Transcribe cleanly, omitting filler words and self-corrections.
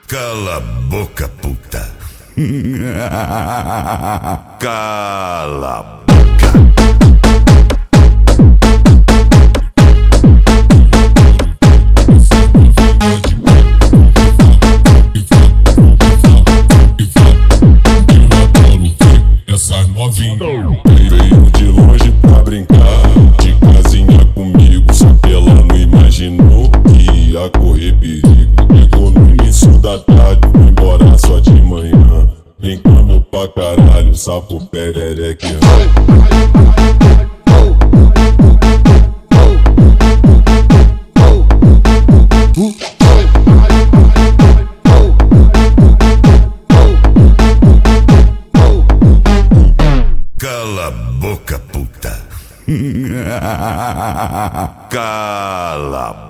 Cala a boca, puta. Cala a boca. Essas novinhas veio de longe pra brincar de casinha comigo, só que ela não imaginou que ia correr perigo. Chegou no início da tarde, foi embora só de manhã. Brincamos pra caralho, sapo perereque. Cala a boca, puta. Cala a boca.